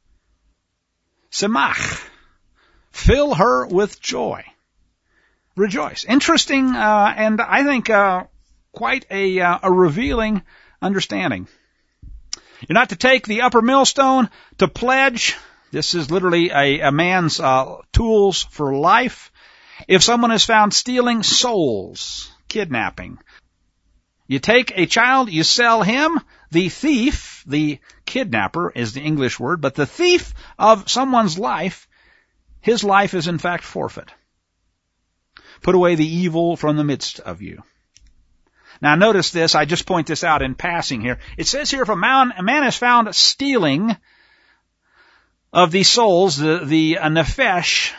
Speaker 1: Semach, fill her with joy. Rejoice. Interesting, uh, and I think uh, quite a, uh, a revealing understanding. You're not to take the upper millstone to pledge. This is literally a, a man's uh, tools for life. If someone is found stealing souls, kidnapping, you take a child, you sell him. The thief, the kidnapper is the English word, but the thief of someone's life, his life is in fact forfeit. Put away the evil from the midst of you. Now notice this, I just point this out in passing here. It says here, if a man, a man is found stealing of these souls, the, the uh, nefesh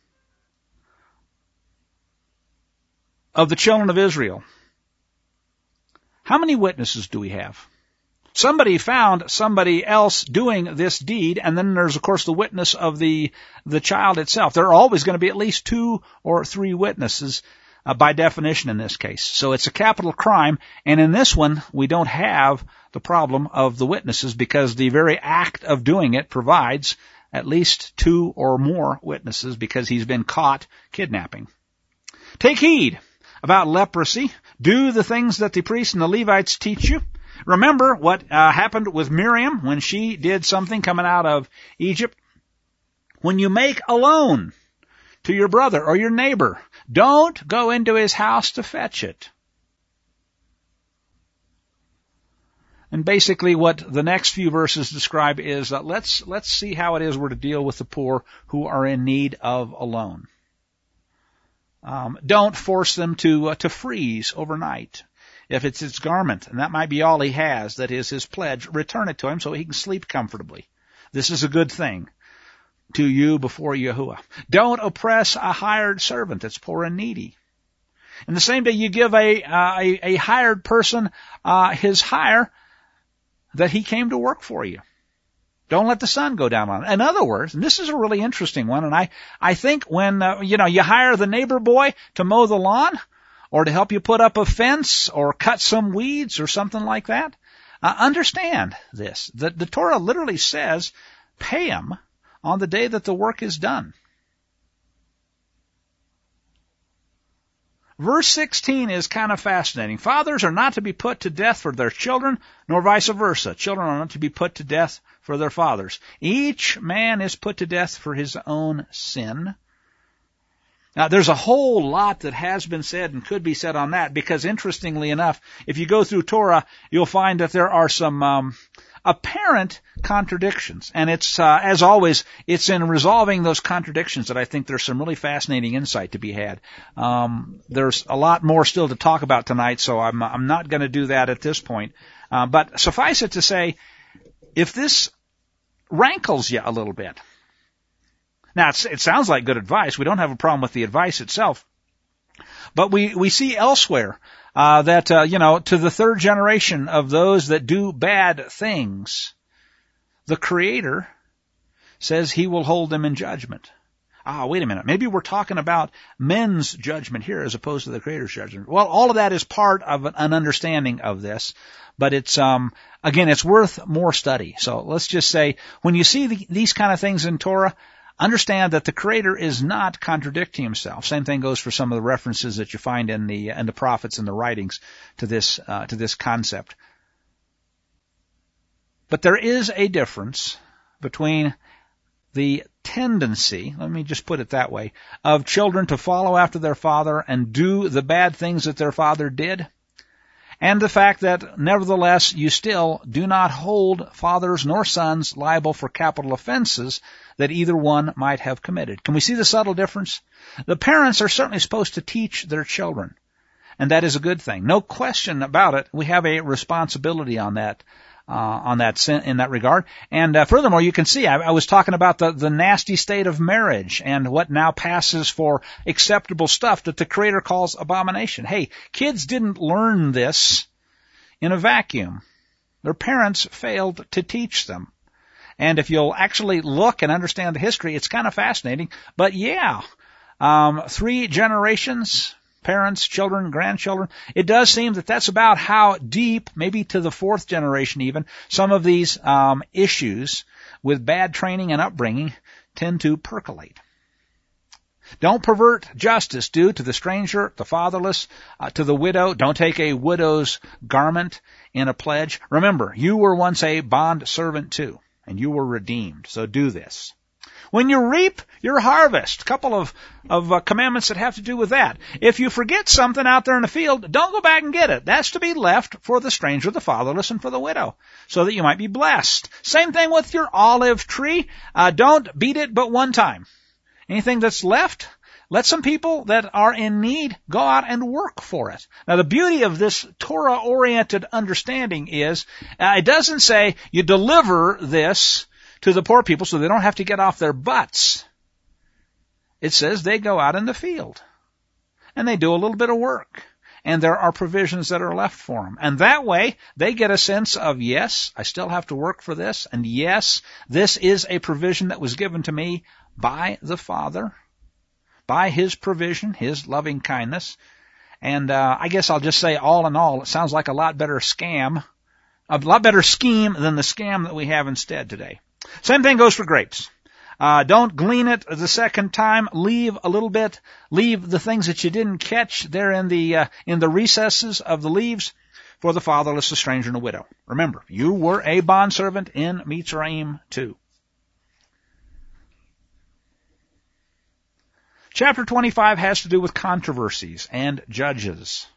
Speaker 1: of the children of Israel, how many witnesses do we have? Somebody found somebody else doing this deed, and then there's, of course, the witness of the, the child itself. There are always going to be at least two or three witnesses Uh, by definition in this case. So it's a capital crime, and in this one, we don't have the problem of the witnesses because the very act of doing it provides at least two or more witnesses because he's been caught kidnapping. Take heed about leprosy. Do the things that the priests and the Levites teach you. Remember what uh, happened with Miriam when she did something coming out of Egypt. When you make a loan to your brother or your neighbor, don't go into his house to fetch it. And basically what the next few verses describe is that let's let's see how it is we're to deal with the poor who are in need of a loan. Um, don't force them to uh, to freeze overnight. If it's his garment, and that might be all he has, that is his pledge, return it to him so he can sleep comfortably. This is a good thing to you before Yahuwah. Don't oppress a hired servant that's poor and needy. In the same day you give a uh, a, a hired person uh, his hire that he came to work for you. Don't let the sun go down on it. In other words, and this is a really interesting one, and I, I think when, uh, you know, you hire the neighbor boy to mow the lawn or to help you put up a fence or cut some weeds or something like that, uh, understand this. The, the Torah literally says, pay him on the day that the work is done. Verse sixteen is kind of fascinating. Fathers are not to be put to death for their children, nor vice versa. Children are not to be put to death for their fathers. Each man is put to death for his own sin. Now, there's a whole lot that has been said and could be said on that, because interestingly enough, if you go through Torah, you'll find that there are some um, apparent contradictions. And it's, uh, as always, it's in resolving those contradictions that I think there's some really fascinating insight to be had. Um, there's a lot more still to talk about tonight, so I'm, I'm not going to do that at this point. Uh, but suffice it to say, if this rankles you a little bit, now, it's, it sounds like good advice. We don't have a problem with the advice itself. But we, we see elsewhere uh, that, uh, you know, to the third generation of those that do bad things, the Creator says He will hold them in judgment. Ah, wait a minute. Maybe we're talking about men's judgment here as opposed to the Creator's judgment. Well, all of that is part of an understanding of this. But it's, um, again, it's worth more study. So let's just say, when you see the, these kind of things in Torah, understand that the Creator is not contradicting Himself. Same thing goes for some of the references that you find in the in the prophets and the writings to this uh, to this concept. But there is a difference between the tendency, let me just put it that way, of children to follow after their father and do the bad things that their father did, and the fact that, nevertheless, you still do not hold fathers nor sons liable for capital offenses that either one might have committed. Can we see the subtle difference? The parents are certainly supposed to teach their children, and that is a good thing. No question about it. We have a responsibility on that, uh, on that in that regard. And uh, furthermore, you can see I, I was talking about the, the nasty state of marriage and what now passes for acceptable stuff that the Creator calls abomination. Hey, kids didn't learn this in a vacuum. Their parents failed to teach them. And if you'll actually look and understand the history, it's kind of fascinating. But yeah, um, three generations, parents, children, grandchildren, it does seem that that's about how deep, maybe to the fourth generation even, some of these um, issues with bad training and upbringing tend to percolate. Don't pervert justice due to the stranger, the fatherless, uh, to the widow. Don't take a widow's garment in a pledge. Remember, you were once a bond servant too, and you were redeemed. So do this. When you reap your harvest, a couple of, of uh, commandments that have to do with that. If you forget something out there in the field, don't go back and get it. That's to be left for the stranger, the fatherless, and for the widow, so that you might be blessed. Same thing with your olive tree. Uh, don't beat it but one time. Anything that's left, let some people that are in need go out and work for it. Now, the beauty of this Torah-oriented understanding is, uh, it doesn't say you deliver this to the poor people so they don't have to get off their butts. It says they go out in the field and they do a little bit of work, and there are provisions that are left for them. And that way they get a sense of, yes, I still have to work for this, and yes, this is a provision that was given to me by the Father, by His provision, His loving kindness. And uh, I guess I'll just say, all in all, it sounds like a lot better scam, a lot better scheme than the scam that we have instead today. Same thing goes for grapes. Uh, don't glean it the second time. Leave a little bit. Leave the things that you didn't catch there in the uh, in the recesses of the leaves for the fatherless, the stranger, and the widow. Remember, you were a bondservant in Mitzrayim too. Chapter twenty-five has to do with controversies and judges.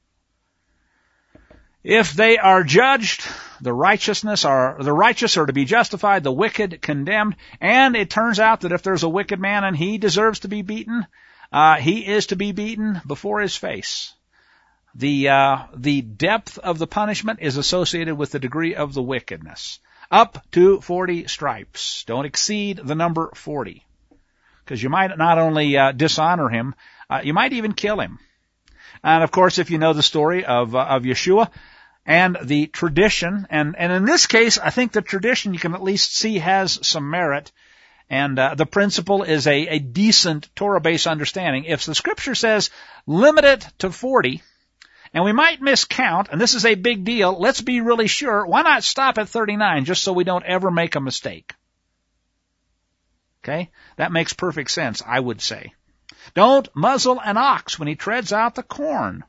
Speaker 1: If they are judged, the righteousness are, the righteous are to be justified, the wicked condemned, and it turns out that if there's a wicked man and he deserves to be beaten, uh, he is to be beaten before his face. The, uh, the depth of the punishment is associated with the degree of the wickedness. Up to forty stripes. Don't exceed the number forty. Because you might not only uh, dishonor him, uh, you might even kill him. And of course, if you know the story of uh, of Yeshua and the tradition, and, and in this case, I think the tradition you can at least see has some merit, and uh, the principle is a, a decent Torah-based understanding. If the Scripture says limit it to forty, and we might miscount, and this is a big deal, let's be really sure, why not stop at thirty-nine just so we don't ever make a mistake? Okay? That makes perfect sense, I would say. Don't muzzle an ox when he treads out the corn.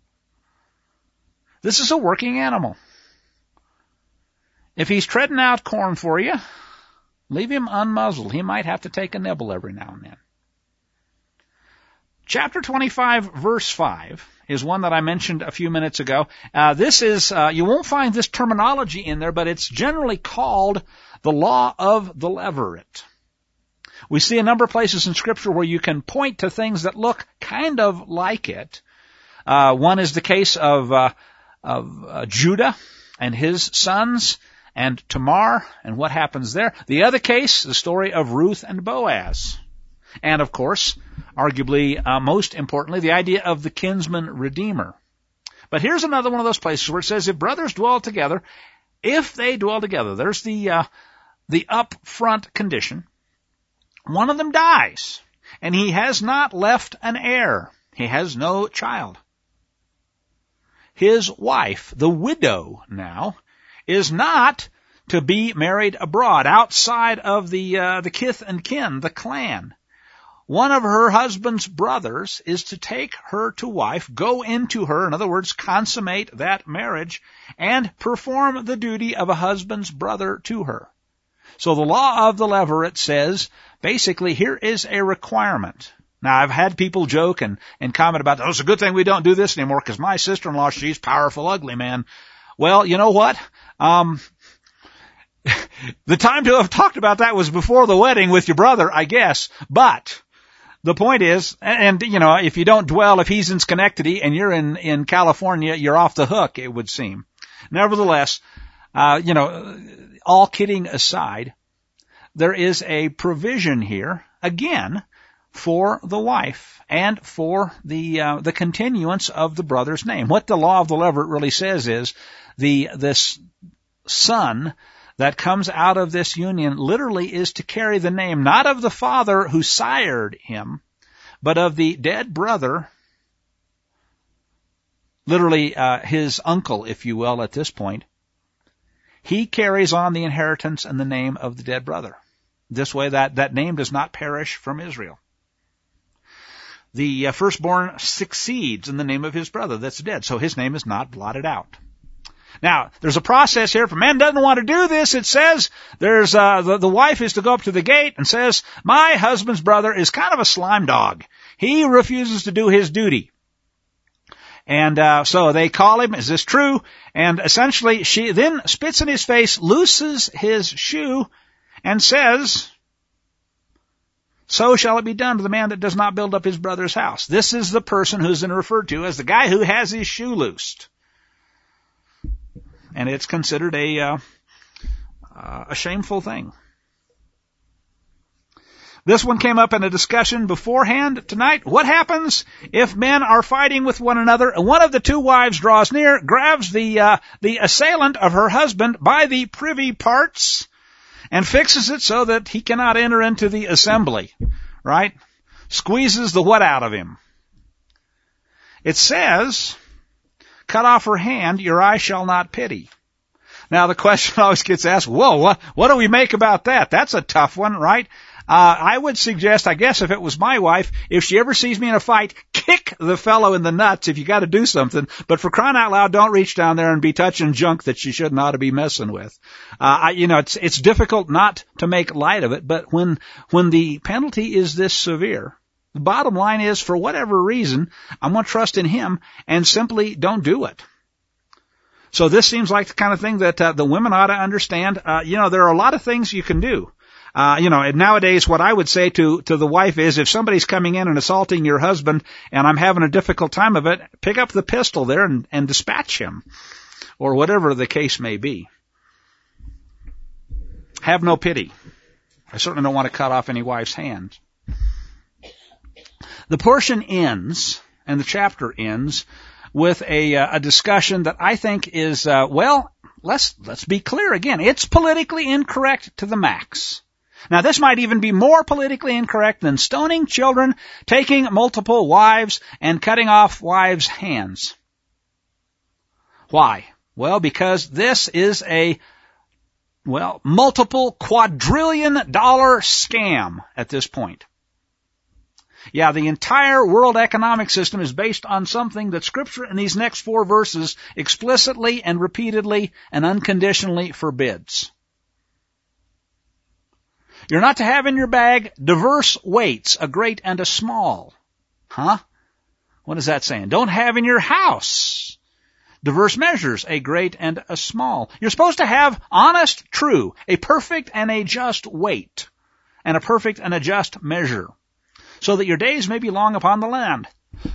Speaker 1: This is a working animal. If he's treading out corn for you, leave him unmuzzled. He might have to take a nibble every now and then. Chapter twenty-five, verse five, is one that I mentioned a few minutes ago. Uh, this is, uh, you won't find this terminology in there, but it's generally called the law of the leveret. We see a number of places in Scripture where you can point to things that look kind of like it. Uh, one is the case of, uh, of uh, Judah and his sons and Tamar and what happens there. The other case, the story of Ruth and Boaz. And, of course, arguably uh, most importantly, the idea of the kinsman redeemer. But here's another one of those places where it says, if brothers dwell together, if they dwell together, there's the uh, the upfront condition. One of them dies, and he has not left an heir. He has no child. His wife, the widow now, is not to be married abroad, outside of the uh, the kith and kin, the clan. One of her husband's brothers is to take her to wife, go into her, in other words, consummate that marriage, and perform the duty of a husband's brother to her. So the law of the leveret says, basically, here is a requirement. Now, I've had people joke and, and comment about, oh, it's a good thing we don't do this anymore, because my sister-in-law, she's powerful, ugly, man. Well, you know what? Um, the time to have talked about that was before the wedding with your brother, I guess. But the point is, and, you know, if you don't dwell, if he's in Schenectady and you're in, in California, you're off the hook, it would seem. Nevertheless, uh, you know, all kidding aside, there is a provision here, again, for the wife and for the uh, the continuance of the brother's name. What the law of the leveret really says is the this son that comes out of this union literally is to carry the name not of the father who sired him, but of the dead brother, literally uh, his uncle, if you will, at this point. He carries on the inheritance and the name of the dead brother. This way that, that name does not perish from Israel. The uh, firstborn succeeds in the name of his brother that's dead, so his name is not blotted out. Now, there's a process here. If a man doesn't want to do this, it says there's uh, the, the wife is to go up to the gate and says, my husband's brother is kind of a slime dog. He refuses to do his duty. And uh, so they call him, is this true? And essentially she then spits in his face, looses his shoe, and says, so shall it be done to the man that does not build up his brother's house. This is the person who's been referred to as the guy who has his shoe loosed. And it's considered a uh, uh, a shameful thing. This one came up in a discussion beforehand tonight. What happens if men are fighting with one another and one of the two wives draws near, grabs the uh, the assailant of her husband by the privy parts, and fixes it so that he cannot enter into the assembly, right? Squeezes the what out of him. It says, cut off her hand, your eye shall not pity. Now the question always gets asked, whoa, what, what do we make about that? That's a tough one, right? Uh, I would suggest, I guess if it was my wife, if she ever sees me in a fight, kick the fellow in the nuts if you got to do something. But for crying out loud, don't reach down there and be touching junk that she shouldn't ought to be messing with. Uh, I, you know, it's, it's difficult not to make light of it, but when, when the penalty is this severe, the bottom line is, for whatever reason, I'm going to trust in him and simply don't do it. So this seems like the kind of thing that uh, the women ought to understand. Uh, you know, there are a lot of things you can do. Uh, you know, and nowadays what I would say to, to the wife is, if somebody's coming in and assaulting your husband and I'm having a difficult time of it, pick up the pistol there and, and dispatch him, or whatever the case may be. Have no pity. I certainly don't want to cut off any wife's hand. The portion ends, and the chapter ends, with a, uh, a discussion that I think is, uh, well, let's, let's be clear again. It's politically incorrect to the max. Now, this might even be more politically incorrect than stoning children, taking multiple wives, and cutting off wives' hands. Why? Well, because this is a, well, multiple quadrillion dollar scam at this point. Yeah, the entire world economic system is based on something that Scripture in these next four verses explicitly and repeatedly and unconditionally forbids. You're not to have in your bag diverse weights, a great and a small. Huh? What is that saying? Don't have in your house diverse measures, a great and a small. You're supposed to have honest, true, a perfect and a just weight, and a perfect and a just measure, so that your days may be long upon the land.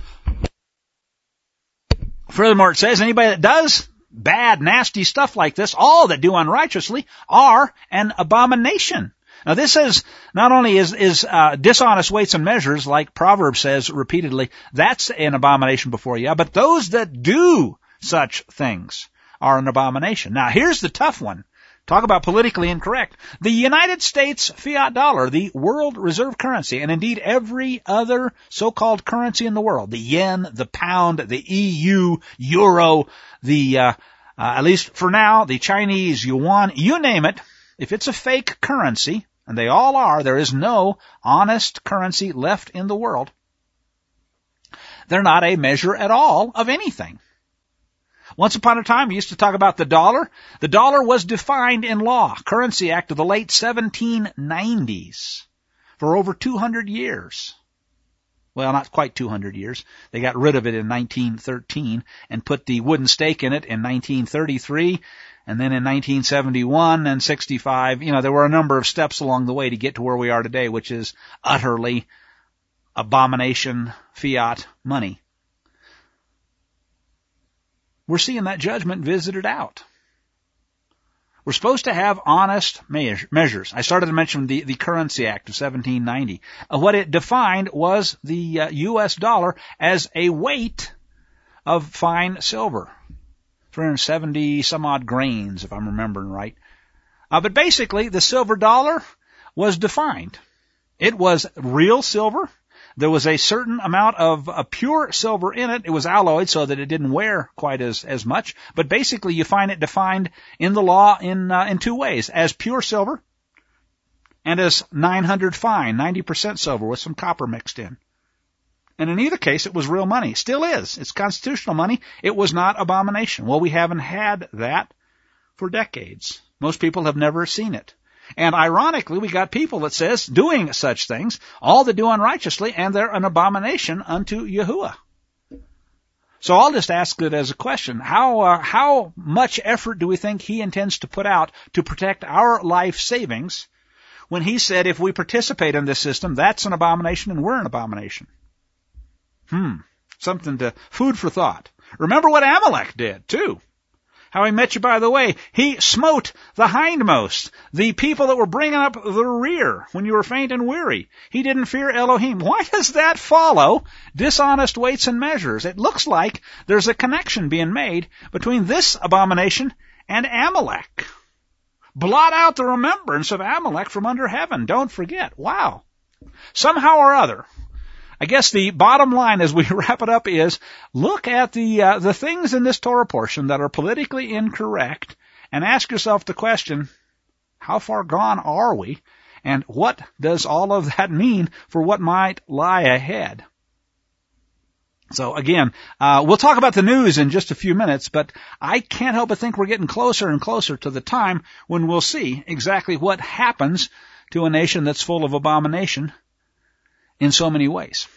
Speaker 1: Furthermore, it says anybody that does bad, nasty stuff like this, all that do unrighteously, are an abomination. Now this is, not only is, is uh, dishonest weights and measures, like Proverbs says repeatedly, that's an abomination before you, but those that do such things are an abomination. Now here's the tough one. Talk about politically incorrect. The United States fiat dollar, the world reserve currency, and indeed every other so-called currency in the world, the yen, the pound, the E U, euro, the, uh, uh, at least for now, the Chinese yuan, you name it, if it's a fake currency, and they all are, there is no honest currency left in the world, they're not a measure at all of anything. Once upon a time, we used to talk about the dollar. The dollar was defined in law, Currency Act of the late seventeen nineties, for over two hundred years. Well, not quite two hundred years. They got rid of it in nineteen thirteen and put the wooden stake in it in nineteen thirty-three, and then in nineteen seventy-one and sixty-five. You know, there were a number of steps along the way to get to where we are today, which is utterly abomination fiat money. We're seeing that judgment visited out. We're supposed to have honest measures. I started to mention the, the Currency Act of seventeen ninety. Uh, what it defined was the uh, U S dollar as a weight of fine silver. three hundred seventy some odd grains, if I'm remembering right. Uh, but basically, the silver dollar was defined. It was real silver. There was a certain amount of uh, pure silver in it. It was alloyed so that it didn't wear quite as, as much. But basically, you find it defined in the law in uh, in two ways: as pure silver and as nine hundred fine, ninety percent silver with some copper mixed in. And in either case, it was real money. Still is. It's constitutional money. It was not abomination. Well, we haven't had that for decades. Most people have never seen it. And ironically, we got people that says doing such things, all that do unrighteously, and they're an abomination unto Yahuwah. So I'll just ask it as a question. How, uh, how much effort do we think he intends to put out to protect our life savings when he said if we participate in this system, that's an abomination and we're an abomination? Hmm. Something to, food for thought. Remember what Amalek did, too. How he met you by the way. He smote the hindmost, the people that were bringing up the rear when you were faint and weary. He didn't fear Elohim. Why does that follow dishonest weights and measures? It looks like there's a connection being made between this abomination and Amalek. Blot out the remembrance of Amalek from under heaven. Don't forget. Wow. Somehow or other, I guess the bottom line as we wrap it up is, look at the uh, the things in this Torah portion that are politically incorrect and ask yourself the question, how far gone are we? And what does all of that mean for what might lie ahead? So again, uh, we'll talk about the news in just a few minutes, but I can't help but think we're getting closer and closer to the time when we'll see exactly what happens to a nation that's full of abomination in so many ways.